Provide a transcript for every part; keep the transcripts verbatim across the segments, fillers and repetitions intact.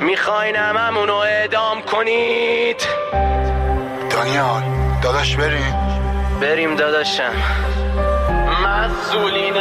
میخواین هممونو اعدام کنید. دانیال داداش بریم بریم داداشم. مسئولین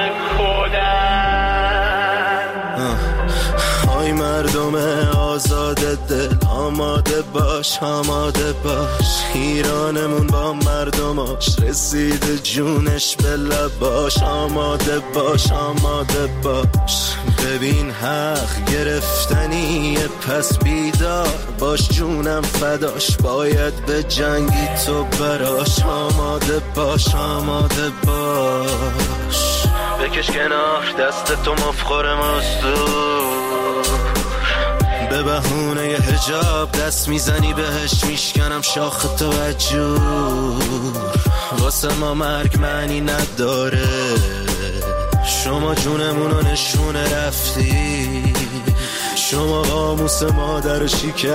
کودن های مردم آزاد دل، آماده باش آماده باش، ایرانمون با مردماش رسیده جونش به لباش. آماده باش آماده باش، ببین حق گرفتنیه پس بیدار باش، جونم فداش باید به جنگی تو براش. آماده باش آماده باش، بکش کنار دست تو مفخور مستور، به بهونه ی حجاب دست میزنی بهش میشکنم شاخ توجور. واسه ما مرگ معنی نداره، شما جونمونو نشونه رفتی، شما قاموس مادر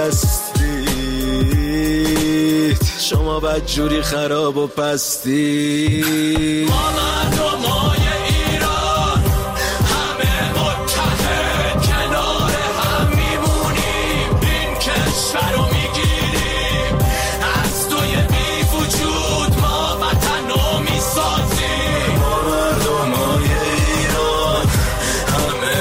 شکستید، شما بدجوری خراب و پستی. ما مردمای ایران همه متحد کنار هم میمونیم، این کشور رو میگیریم از توی بی وجود، ما وطن رو میسازیم. ما مردمای ایران همه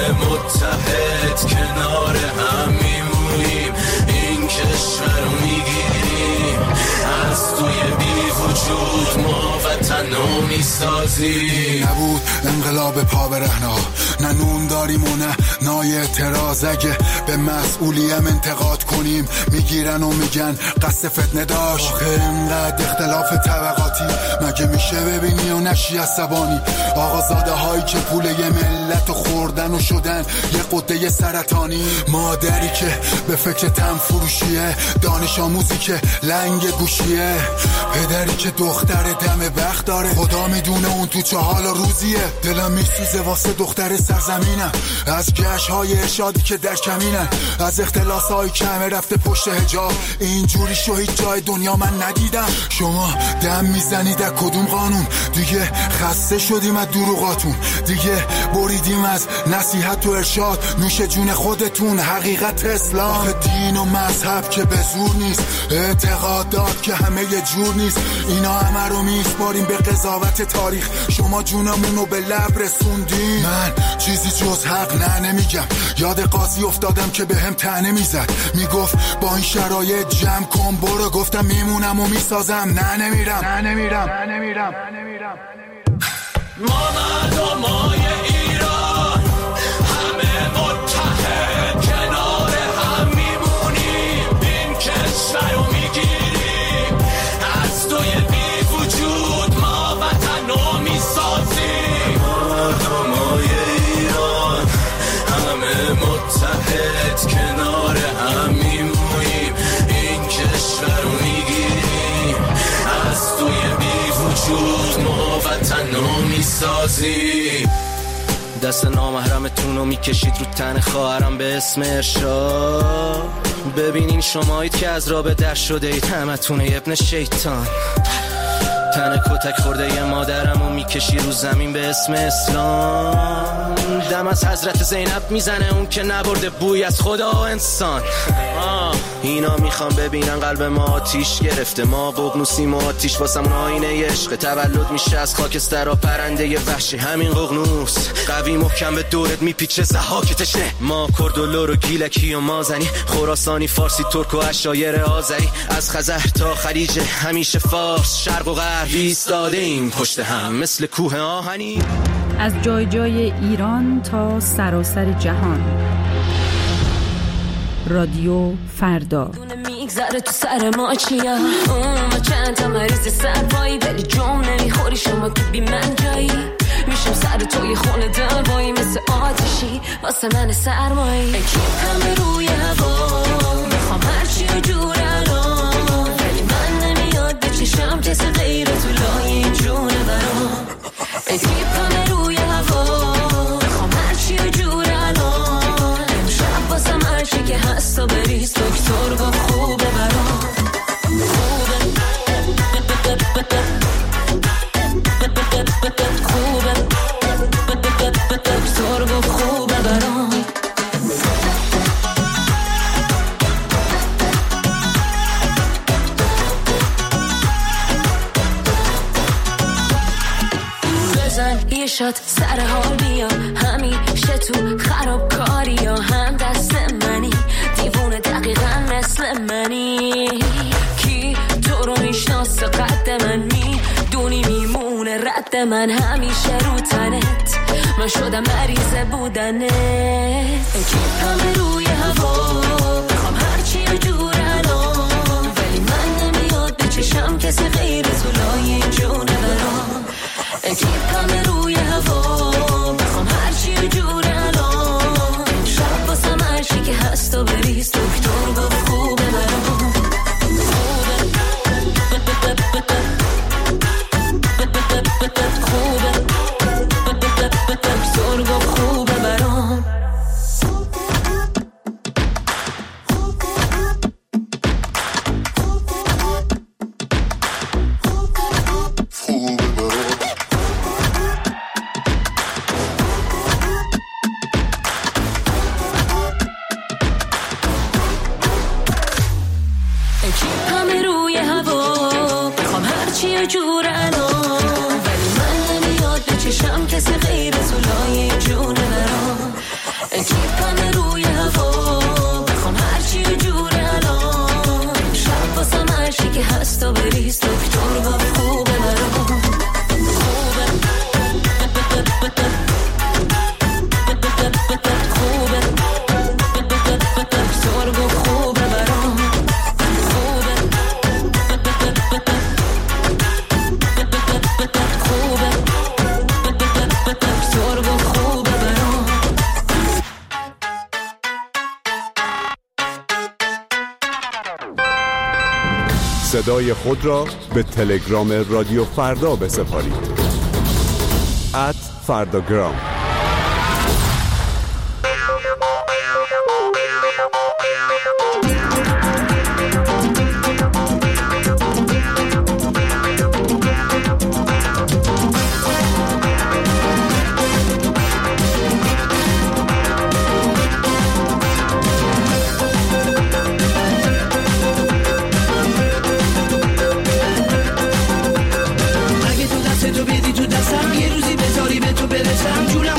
متحد کنار هم میمونیم، این کشور رو میگیریم از توی بی وجود، ما وطن رو میسازیم. نبود انقلاب پا برهنا، نه نون داریم و نه نای اعتراض. اگه به مسئولیم انتقاد کنیم میگیرن و میگن قصد فتنه داشت. آخه اینقدر اختلاف طبقاتی مگه میشه ببینی و نشی عصبانی؟ آقازاده هایی که پول یه ملت خوردن و شدن یه قده سرطانی. مادری که به فکر تن فروشیه، دانش آموزی که لنگ گوشیه، پدری که دختر دم بخت داره، خدا میدونه اون تو چه حال و روزیه. دلم میسوزه واسه دختر سرزمینم، از گشت های ارشادی که در کمینن، از اختلاس های کمه رفته پشت حجاب. اینجوری شو هیچ جای دنیا من ندیدم. شما دم میزنید از کدوم قانون؟ دیگه خسته شدیم از دروغاتون، دیگه بریدیم از نصیحت و ارشاد. نوش جون خودتون حقیقت اسلام. آخه دین و مذهب که به زور نیست، اعتقادات که همه یه جور نیست، اینا همه رو میسپاریم به قضاوت تاریخ. شما جونمونو به لب رسوندین، من چیزی جز حق نه نمیگم. یاد قاضی افتادم که به هم طعنه میزد، میگفت با این شرایط جمع کن برو. گفتم میمونم و میسازم، نه نمیرم نه نمیرم نه نمیرم نه نمیرم. ما مردمای ایران همه متحد کنار هم میمونیم، این کشور رو میگیریم از توی بی وجود، ما وطن رو میسازیم. ما مردمای ایران همه متحد کنار هم میمونیم، این کشور رو میگیریم از توی بی وجود، ما وطن رو میسازیم. دست نامحرمتون رو میکشید رو تن خواهرم به اسم ارشاد. ببینین شمایید که از راه در شده اید، همتون ابن شیطان. تن کتک خورده ی مادرم رو میکشی رو زمین به اسم اسلام. دم از حضرت زینب میزنه اون که نبرده بوی از خدا و انسان. اینا میخوام ببینن قلب ما آتیش گرفته، ما ققنوسیم و آتیش واسمون آینه عشق. تولد میشه از خاکستر و پرنده ی وحشی، همین ققنوس قوی محکم به دورت میپیچه زحاک تشنه. ما کرد و لور و گیلکی و مازنی، خراسانی فارسی ترک و عشایر آذری، از خزر تا خلیج همیشه فارس، شرق و غرب ایستاده ایم پشت هم مثل کوه آهنی. از جای جای ایران تا سراسر جهان، رادیو فردا. میگذره تو سر ما چیه اون چند تا مریض سربایی، ولی جام نمیخوری شما تو بی من جایی. میشم سر توی خونه دوایی مثل آتشی واسه من سرمایی. کیپم روی هوا میخوام هرچی و جور الان، ولی من نمیاد به چشم کسی غیر تو لای جونه برام. کیپم روی هوا میخوام هرچی و جور الان، امشب واسم هرچی که هست و بریز دکتر با خوبه برام. خوبه خوبه دکتر با خوبه برام. چشات سر حال بیا، همیشه تو خرابکاری یا هم دست منی، دیوونه دقیقا مثل منی. کی تو رو میشناسه قد من، میدونی میمونه رد من همیشه رو تنت، من شدم مریض بودنت. اکیپم روی هوا بخوام هرچی و جور الان، ولی من نمیاد به چشم کسی غیر تو لای جونه برام. اکیپم روی هوا بخوام هرچی و جور الان، شب باسم هرچی که هست و بریز، دکتر گفت خوبه برام. خوبه دکتر گفت خوبه برام. همه روی هوا بخوام هرچی جور الان، ولی من نمیاد به چشم کسی غیر تو لای جونه برام. اکیپم روی هوا بخوام هرچی جور الان، شب باسم هرچی که هست و بریز، دکتر گفت خوبه برام. خوبه خوبه دکتر گفت خوبه برام. صدای خود را به تلگرام رادیو فردا بسپارید. ات فرداگرام. یه روزی بذاری به تو برسم، جونم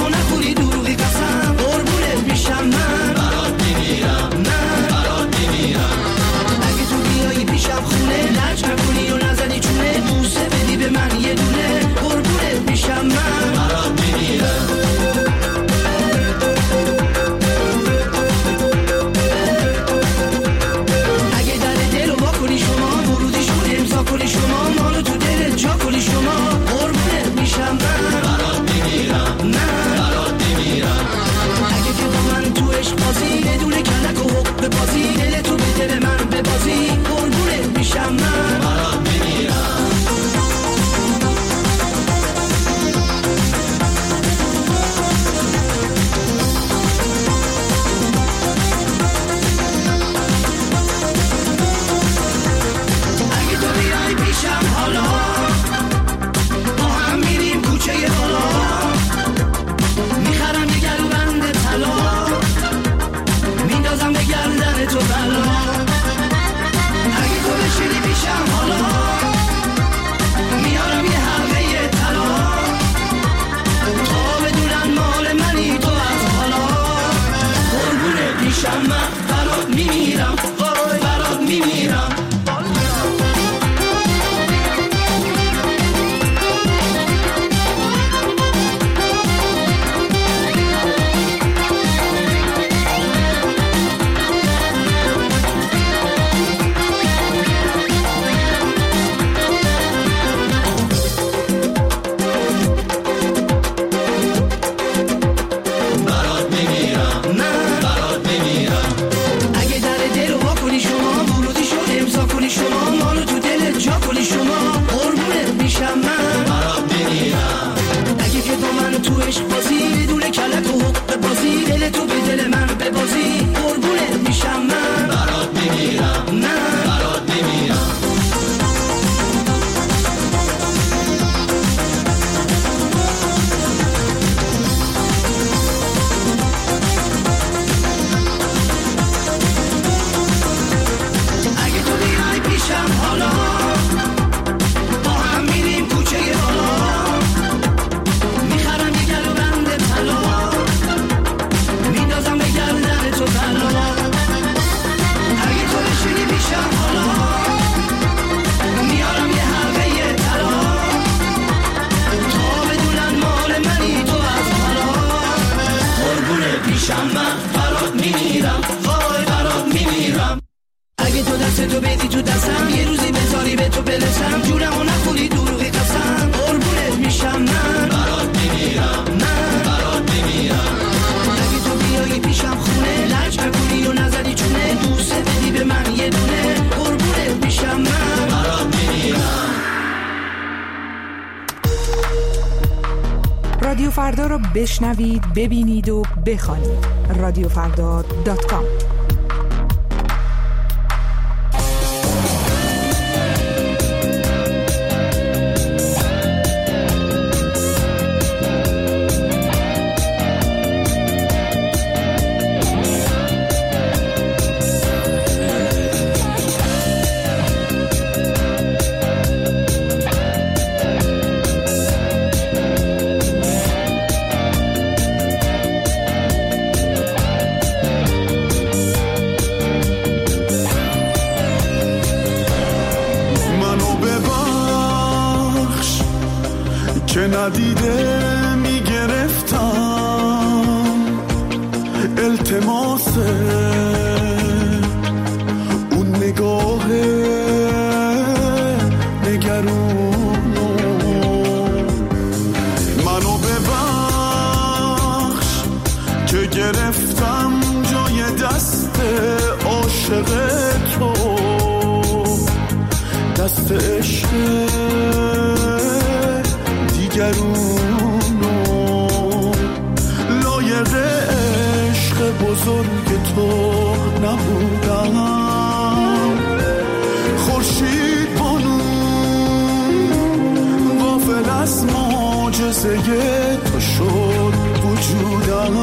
رادیو فردا رو بشنوید، ببینید و بخوانید. رادیو فردا دات کام. ندیده میگرفتم التماس اون نگاه نگرون منو ببخش که گرفتم جای دست عاشق تو، دست عشق دیگرونو، لایق عشق بزرگ تو نبودم. خورشید بانو غافل از معجزه تو شد وجودم،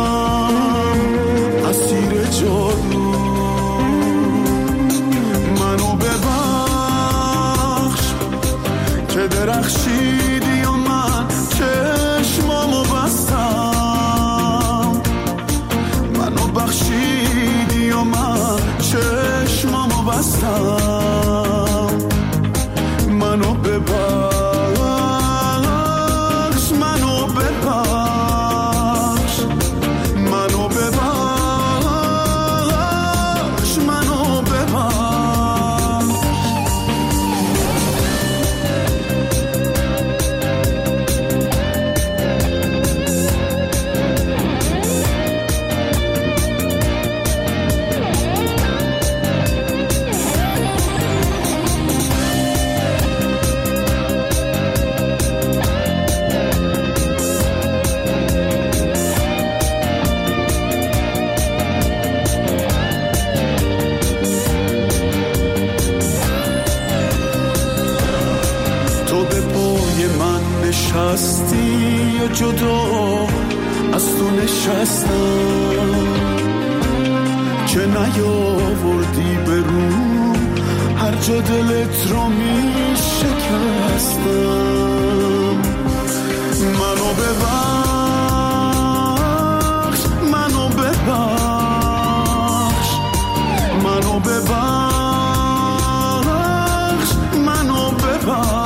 اسیر جادو منو ببخش که درخشیدی و من چشمامو بستم، منو بخشیدی و من چشمامو بستم. منو ببخش، منو ببخش، منو ببخش، منو ببخش. نشستی یا جدا از تو نشستم که نیاوردی به رو هر جا دلت رو می شکستم. منو ببخش، منو ببخش، منو ببخش، منو ببخش.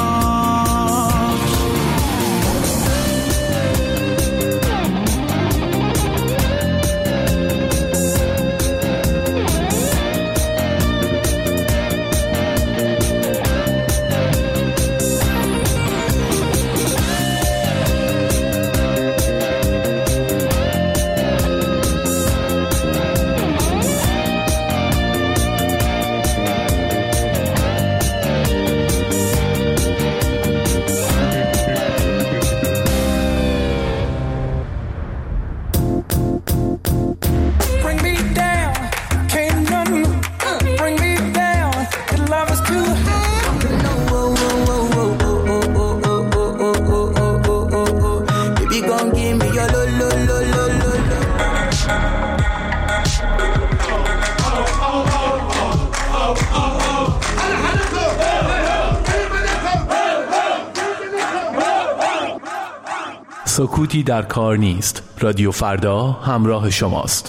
سکوتی در کار نیست. رادیو فردا همراه شماست.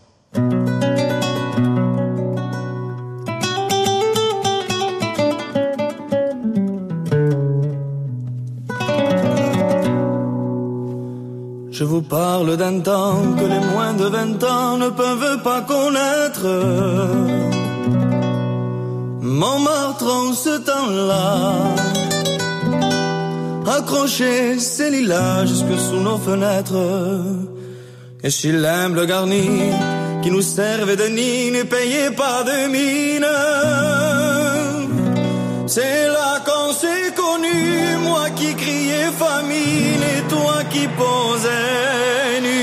Je vous parle d'un temps que les moins de vingt ans ne peuvent pas connaître. Montmartre en ce temps-là accrocher ses lilas jusque sous nos fenêtres. Et si l'aime le garni qui nous servait de nid ne payait pas de mine, C'est là qu'on s'est connus, moi qui criais famine et toi qui posais nu.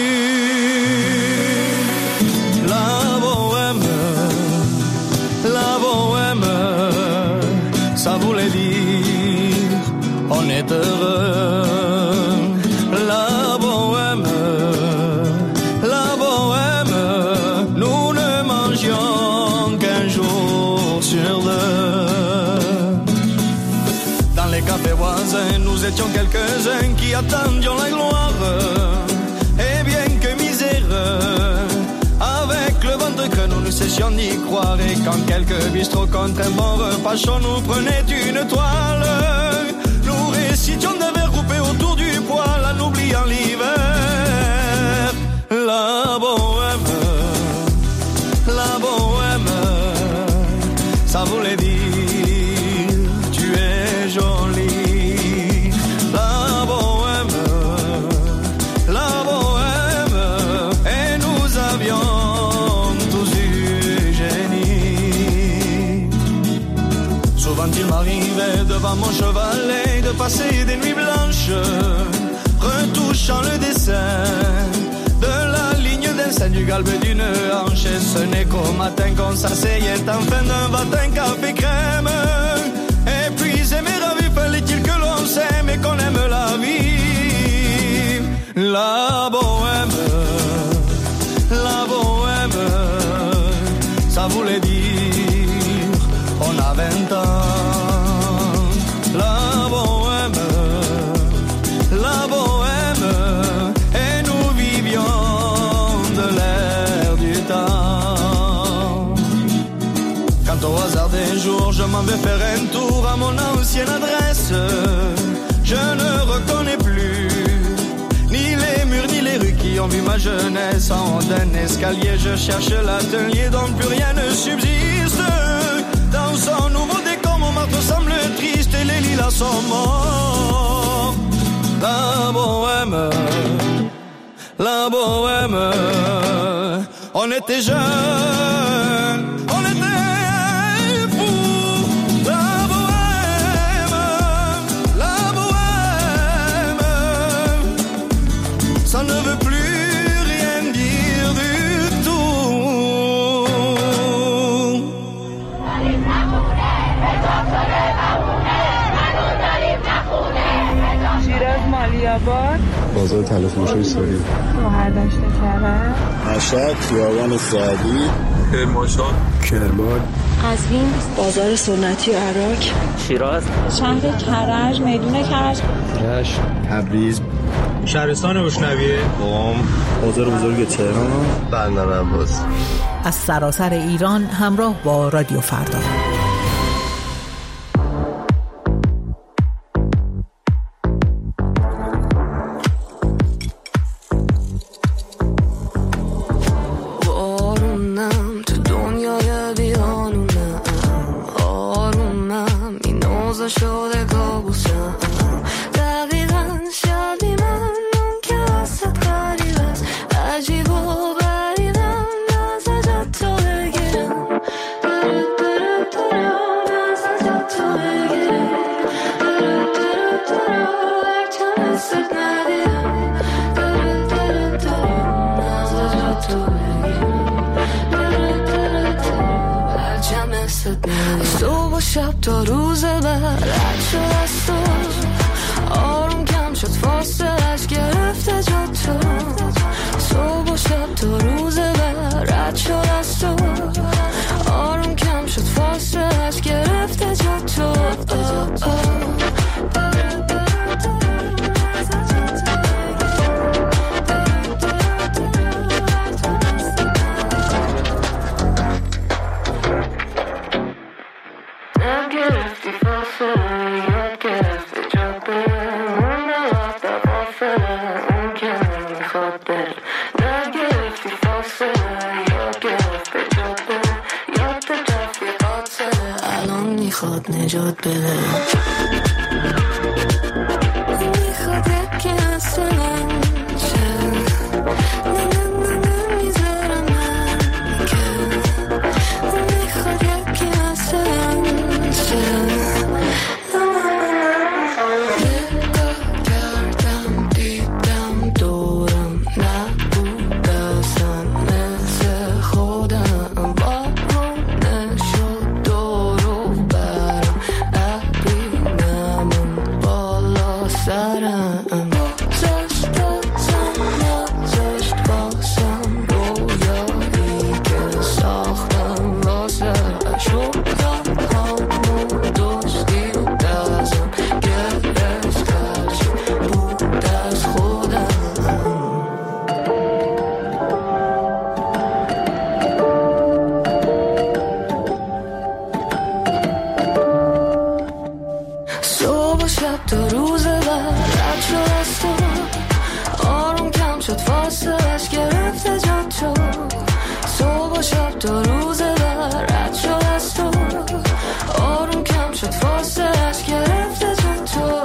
La bohème, la bohème, ça voulait dire on est heureux. La bohème, la bohème, nous ne mangions qu'un jour sur deux. Dans les cafés voisins, nous étions quelques-uns qui attendions la gloire. Et bien que misère, avec le ventre creux, nous ne cessions d'y croire. Et quand quelques bistrots contre un bon repas chaud nous prenaient une toile, nous récitions des vers groupés autour du poêle en oubliant l'hiver. La bohème, la bohème, ça voulait dire tu es jolie. La bohème, la bohème, et nous avions tous du génie. Souvent il m'arrivait devant mon chevalet de passer des nuits blanches, retouchant le dessin de la ligne d'un sein du galbe d'une hanche. Et ce n'est qu'au matin qu'on s'asseyait en fin d'un matin café crème. Épuisé mais ravi, fallait-il que l'on s'aime et qu'on aime la vie. La bohème, la bohème, ça voulait dire on a vingt ans. La bohème, la bohème, et nous vivions de l'air du temps. Quand au hasard des jours je m'en vais faire un tour à mon ancienne adresse, je ne reconnais plus ni les murs ni les rues qui ont vu ma jeunesse. En haut d'un escalier je cherche l'atelier dont plus rien ne subsiste. Dans son nouveau décor mon marteau semble triste et les lilas sont morts. La bohème, la bohème, on était jeunes, on était fous. La bohème, la bohème, ça ne veut plus rien dire du tout. شیراز مالی آباد بازار تلفروشی ساری شوهر داشته کرد مشهد خیابان سعدی کرمانشاه کرمان قزوین بازار سنتی عراق شیراز شهر کرج میدون کرج رشت تبریز شهرستان بوشنویه قم بازار بزرگ تهران بندر عباس. از سراسر ایران همراه با رادیو فردا. صبح و شب تا روز بعد رد شد از تو آروم کم شد فاصلش گرفته جا تو صبح و شب تا روز بعد رد شد از تو آروم کم شد فاصلش گرفته جا تو نجات بده میخواد یکی اصلا چه نه نه نه نمیذارم من که میخواد یکی اصلا چه صبح و شب تا روز بعد رد شد از تو، آروم کم شد فاصلش گرفته جا تو. صبح و شب تا روز بعد رد شد از تو، آروم کم شد فاصلش گرفته جا تو.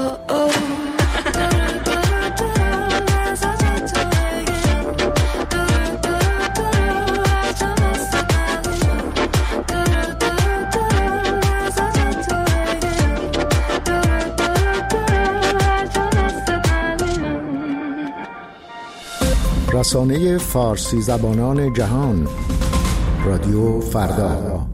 رسانه فارسی زبانان جهان، رادیو فردا.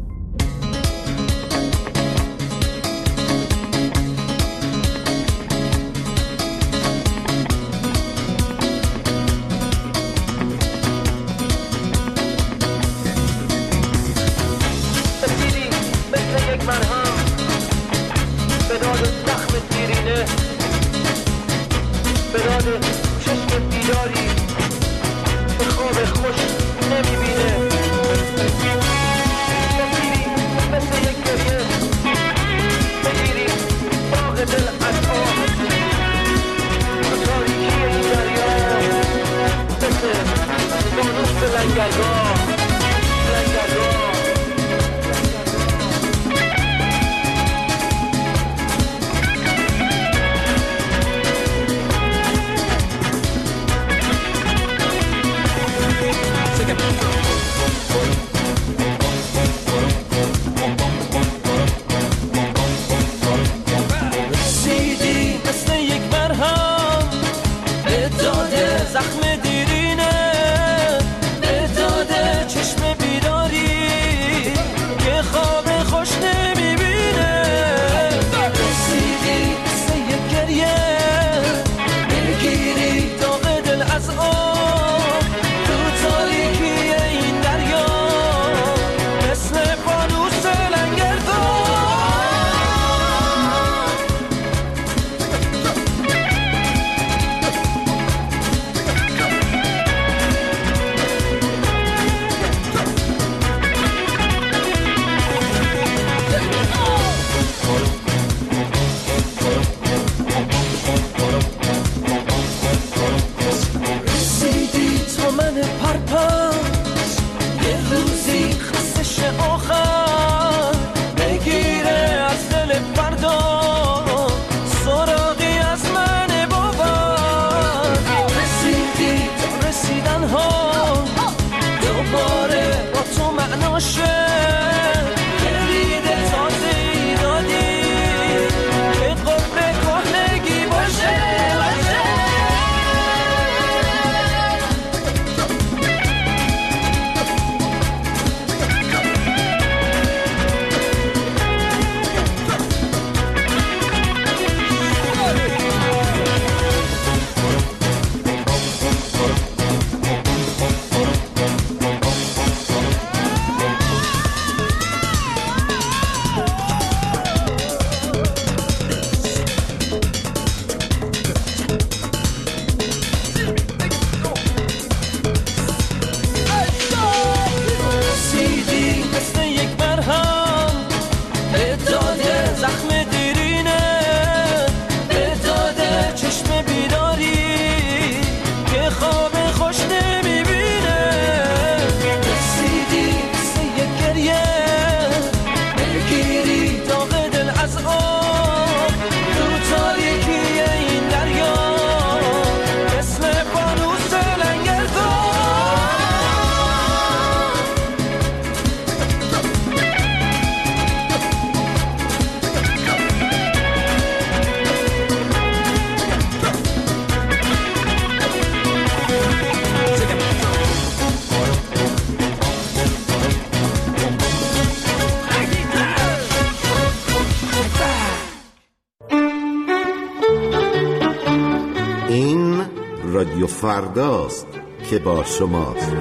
رادیو فرداست که با شماست.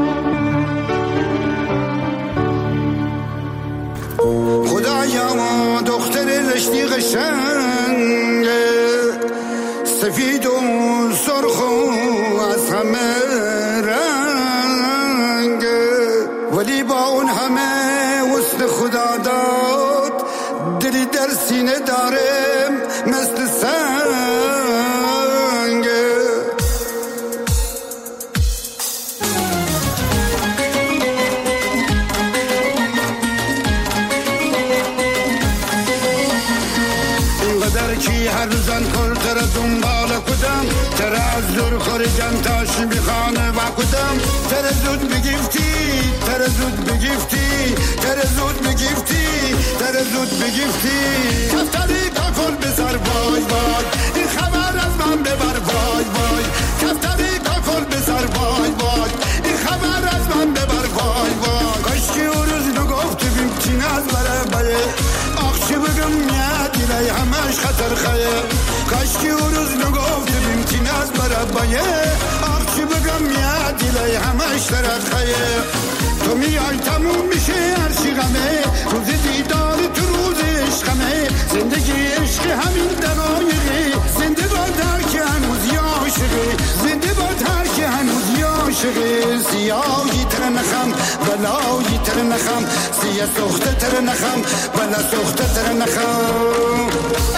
خدایا دختر رشتی قشنگه، سفید و سرخ و از همه رنگه، ولی با اون همه حسن خدا داد دلی در سینه سینه داره مثل سنگ. اینقدر کی هر روزن کل تر دنبال کدم تر از دور خورجم تاش میخانه و کدم تر زود بگیفتی تر زود بگیفتی تر زود بگیفتی تر زود بگیفتی کفتری تا کل بسر وای وای این خبر از من ببر وای وای کفتری تا کل بسر وای وای این خبر از من ببر وای وای کاشکی او روز نگفت بیم چین از بره بره آخشی بگم میاد دیلی همش خطر خیه کاشکی او روز نگفت بیم چین از بره بره آخشی بگم میاد دیلی همش طرف خیه تو میای تموم میشه هر چی غمه روز دیدار تو روز عشقمه زندگی عشق همین دقایقه زنده باد هر که هنوز عاشقه زنده باد هر که هنوز عاشقه سیاهی تر نخم بلایی تر نخم سیاه سخته تر نخم بلا سخته تر نخم.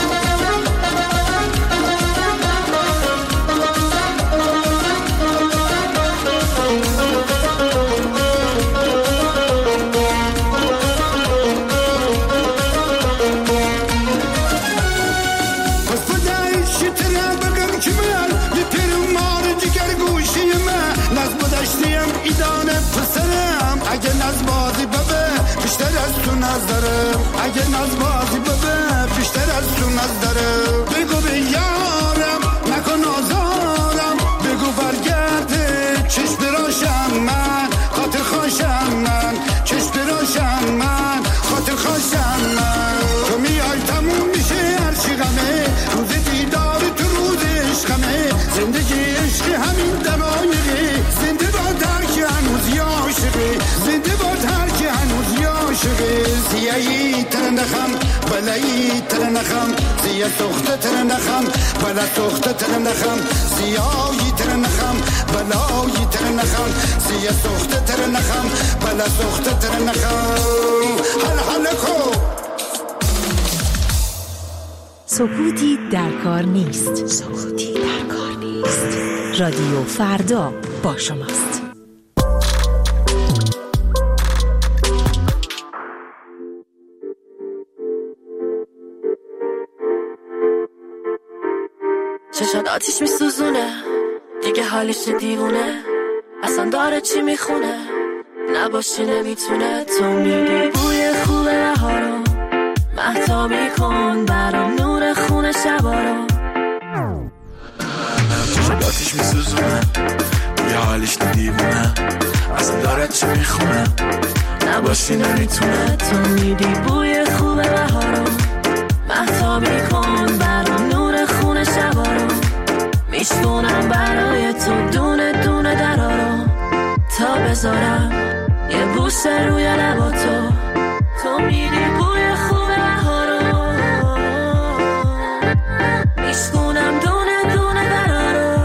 اگه ناز بازی ببه بیشتر از تو ناز داره اگه ناز بازی ببه بیشتر از تو ناز داره بگو به یارم نکن آزارم بگو برگرده چشم راشم من خاطر خوشم من چشم راشم من خاطر خوشم من تو میای تموم میشه هر چی غمه روز دیدار تو روز عشقمه زندگی عشق همین دقایقه زنده باد هر که هنوز عاشقه زنده باد هر که هنوز عاشقه سیاهی تر نخم بلایی تر نخم سیاه سخته تر نخم بلا سخته تر نخم سیاهی تر نخم بلایی تر نخم سیاه سخته تر نخم بلا سخته تر نخم. حل حل کو سکوتی در کار نیست. سکوتی در کار نیست. رادیو فردا با شماست. چشات آتیش میسوزونه دیگه حالش دیوونه اصلا داره چی میخونه نباشی نمیتونه تو میگی بوی خوب بهارو مهتابی کن برام نور خونه شبارو چشات آتیش میسوزونه دیگه حالش دیوونه اصلا داره چی میخونه نباشی نمیتونه تو میگی بوی خوب بهارو مهتابی کن برام نور خونه شبارو میشونم برای تو دونه دونه درارو تا بذارم یه بوسه روی لبا تو تو میری بوی خوب بهارو میشونم دونه دونه درارو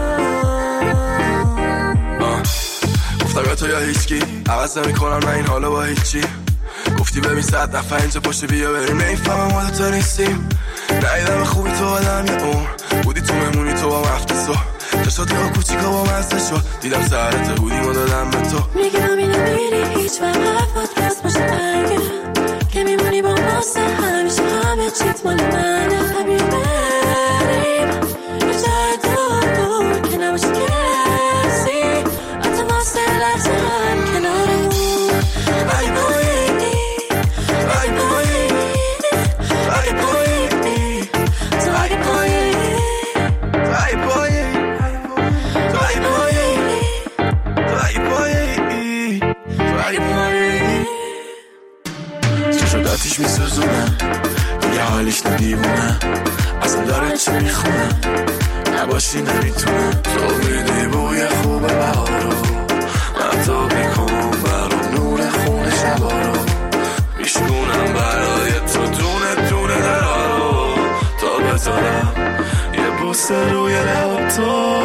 گفتم یا تو یا هیچکی عوض نمی کنم نه این حالا با هیچی گفتی ببین صد نفر اینجا پشت بیا بریم نیفهمم ما دوتا نیستیم نایدم خوبی تو آدم یه اون بودی تو ممونی تو با مفتی سو چشات یا کوچیکا با مزده شد دیدم سرت بودیم و دادم به تو میگم اینو میری هیچ وقت حرفات راست باشه برگه که میمونی با ماسه همیشه همه چیت مال منه خبیر بریم یه جای دور که نباشه کسی حتی واسه لحظه هم کنارمون ای بایی ای بایی ای بایی تو اگه پایی ای بایی تو ای بایی تو ای بایی تو ای بایی چشم آتیش میسوزونه دیگه حالیش ندیوونه اصلا داره چی میخونه نباشی نمیتونه تو میدی بوی خوب بهارو مهتابی کن برام نور خونه شبارو میشونم برای تو دونه دونه درارو تا بذارم یه بوسه روی لب تو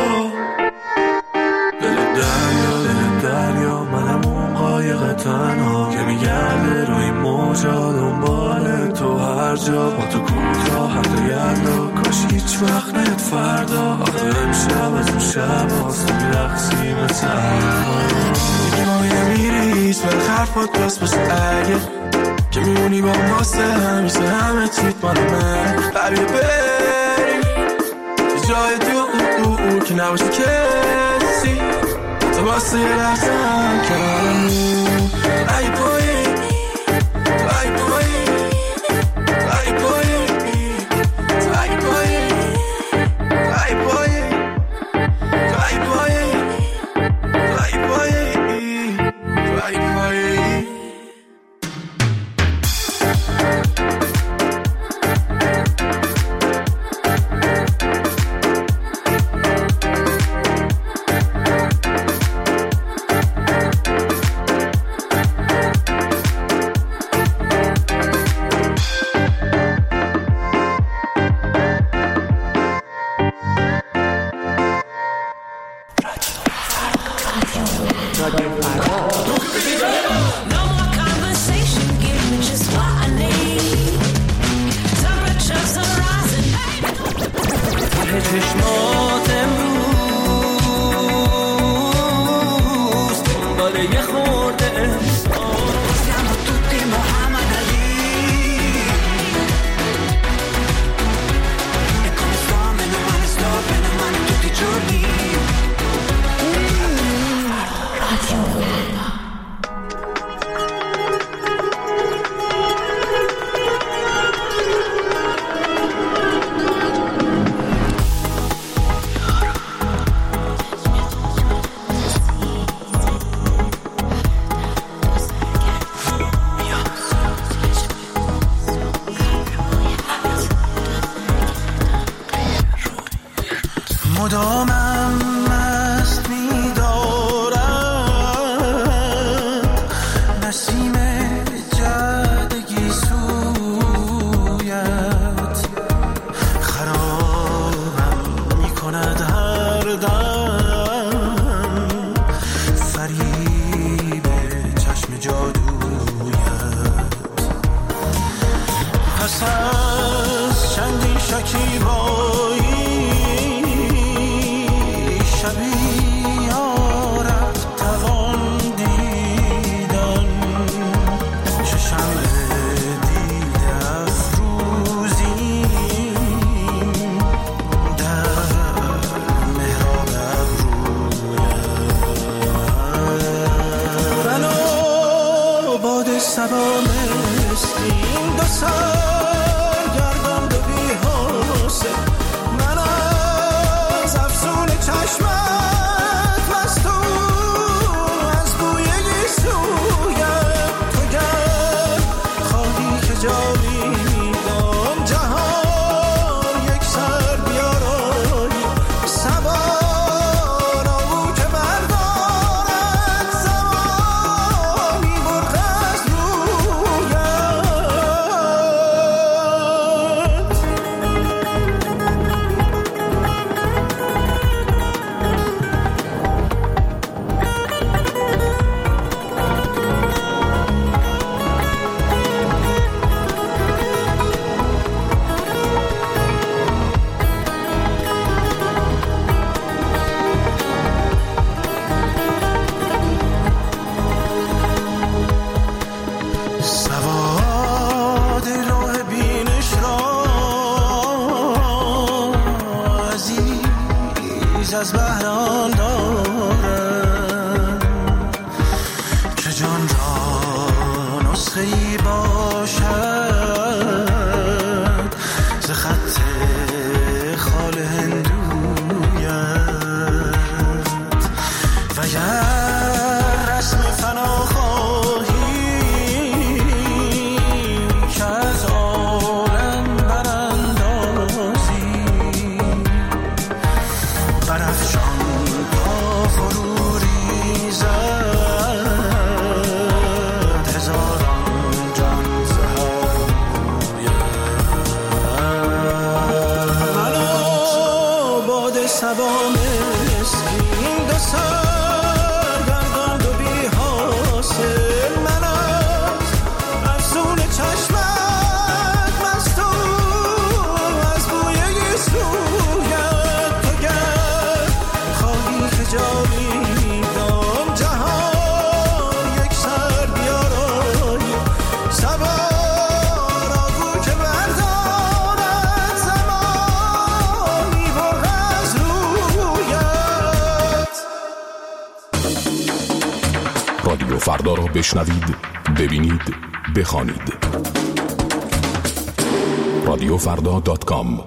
دل دریا دل دریا منم اون قایق تنها که میگرده روی موجا دنبال تو هر هر جا با تو کوتاه حتی یلدا کاش هیچ وقت نیاد فردا آخه امشب از اون شب هاست میرقصی مثل دیگه مایه میری هیچ وقت حرفات بس بس اگه که میمونی با ماسته همیشه همه چیت مال من قبیه بریم جای دور که نباشه کسی تو باسته یه لحظم کنارمون ای پایی ای پایی ای پایی ای پایی ای پایی ای پایی ای پایی ای پایی مدامم مست می‌دارد نسیم جدگی سویت خرابم می‌کند هر دم فریب چشم جادویت پس از چندین شکیبایی شبیارت توان دیدن چشم دیده افروزیم در محراب ابرویت من و باد صبا مثلیم دو سرگردان دو بی‌حوصله من از افسون چشمت مستون از بوی گیسویم تو گر خواهی که جا میدم جهان یک سر بیارایی سوار آهو که بردارد زمانی برد از سواد راه بینش را عزیز از بهران دارم که جان را نسخه‌ای باشد ز خط خال هندویت و گر رسم فنا خواهی که از عالم براندازی برافشان تا فرو ریزد هزاران جان زهر رویت فردا را بشنوید، ببینید، بخوانید. رادیو فردا دات کام.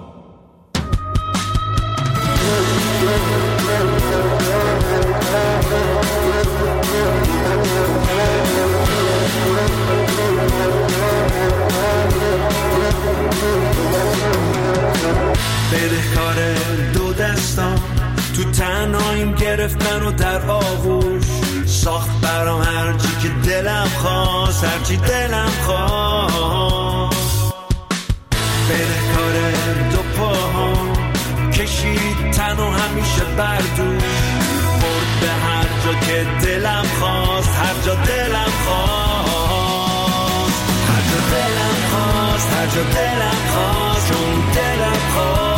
بدهکار دو دستان تو تنهاییم گرفتن و در آغوش ساخت برام هرچی که دلم خواست، هرچی دلم خواست. بدهکار دو پاهام کشید تن و همیشه بردوش برد به هر جا که دلم خواست، هر جا دلم خواست، هر جا دلم خواست، هر جا دلم خواست، چون دلم خواست.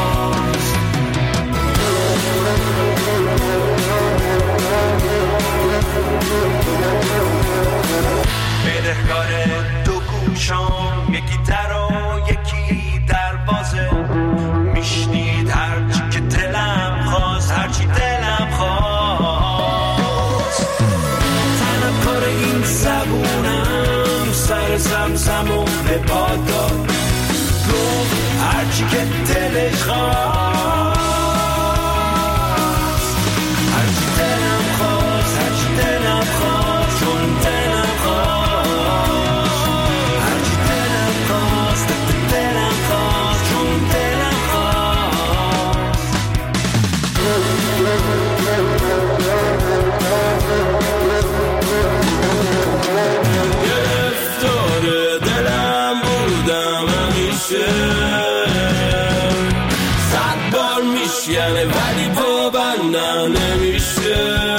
بدهکار دو گوشام، یکی در و یکی دروازه، میشنید هرچی که دلم خواست، هرچی دلم خواست. طلبکار این زبونم سر زمزم و به باد داد، گفت هرچی که دلش خواست، هرچی دلم خواست، هرچی دلم خواست، چون دلم خواست، هرچی دلم خواست، دلم خواست، چون دلم خواست. گرفتار دلم بودم همیشه، صد بار میشکنه ولی پابندم نمیشه.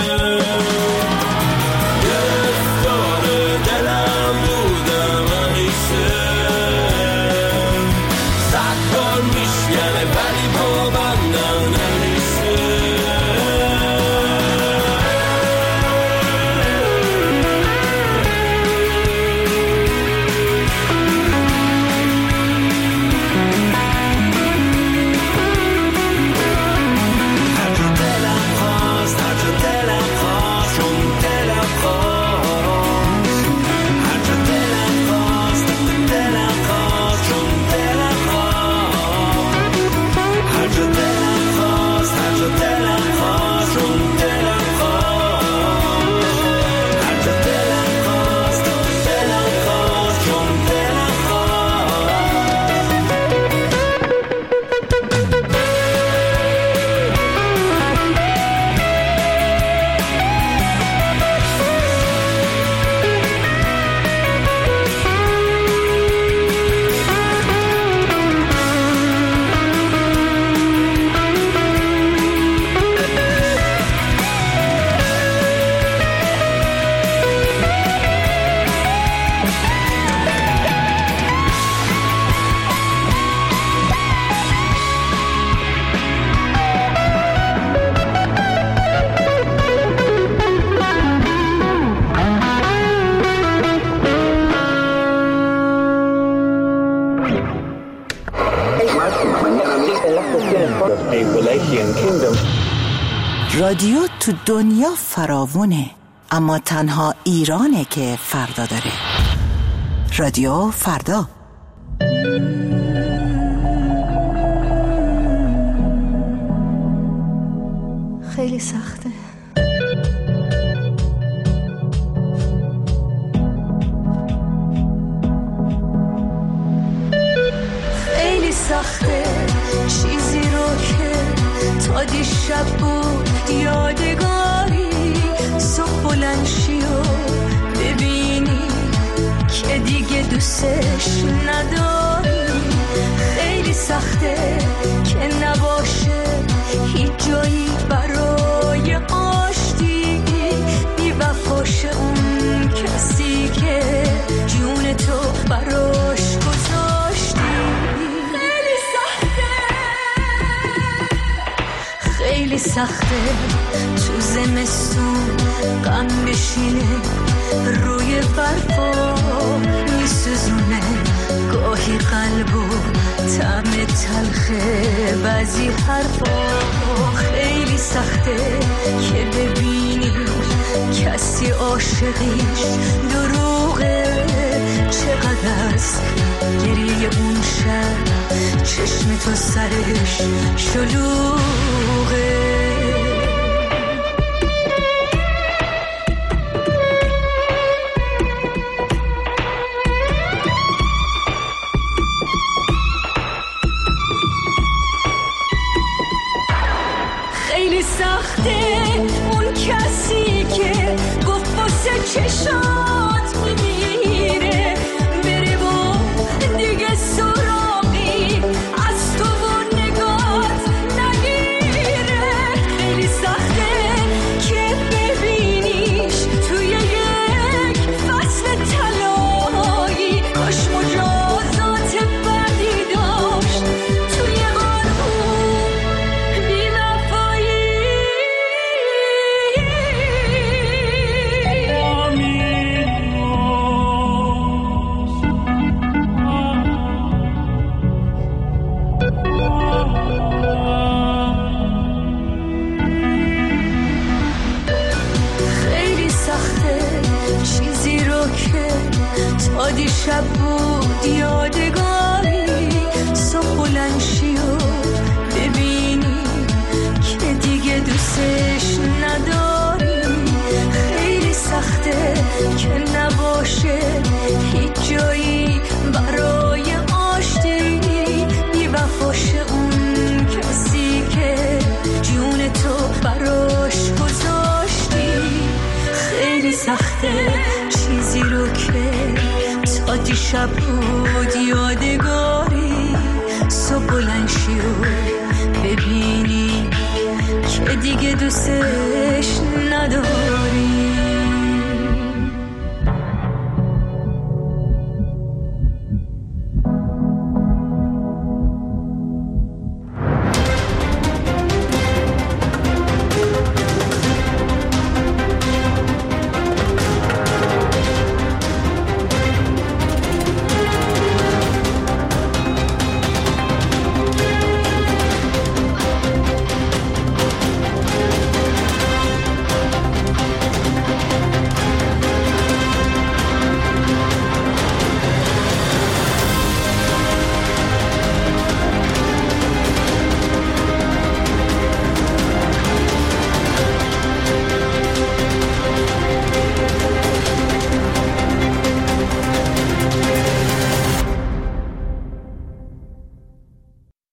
گرفتار دلم بودم همیشه، صد بار میشکنه ولی پابندم نمیشه. رادیو تو دنیا فراوونه، اما تنها ایرانه که فردا داره. رادیو فردا. خیلی سخته. خیلی سخته چیزی رو که تا دیشب بود یادگاری، صبح بلند شی و ببینی که دیگه دوستش نداری. خیلی سخته که نباشه هیچ جایی برای آشتی، بی وفاشه اون کسی که جون تو براش گذاشتی. خیلی سخته، خیلی سخته تو زمستون غم بشینه روی برفا میسوزونه گاهی قلبو طعم تلخه بعضی حرفا. خیلی سخته که ببینی که کسی عاشقیش دروغه، چقدر است گریه اون شب چشم تو سرش شلوغه. خیلی سخته اون کسی که گفت واسه چشات میمیره بره و دیگه سراغی از تو و نگات نگیره. خیلی سخته که ببینیش توی یک فصل طلایی، کاش مجازات بدی داشت توی قانون بی‌وفایی. خیلی سخته چیزی رو که تا دیشب بود یادگاری، صبح بلند شی و ببینی که دیگه دوستش نداری. خیلی سخته که نباشه هیچ جایی برای آشتی، بی وفاشه اون کسی که جون تو براش گذاشتی. خیلی سخته چیزی رو که تا دیشب بود یادگاری، صبح بلند شی و ببینی که دیگه دوستش نداری.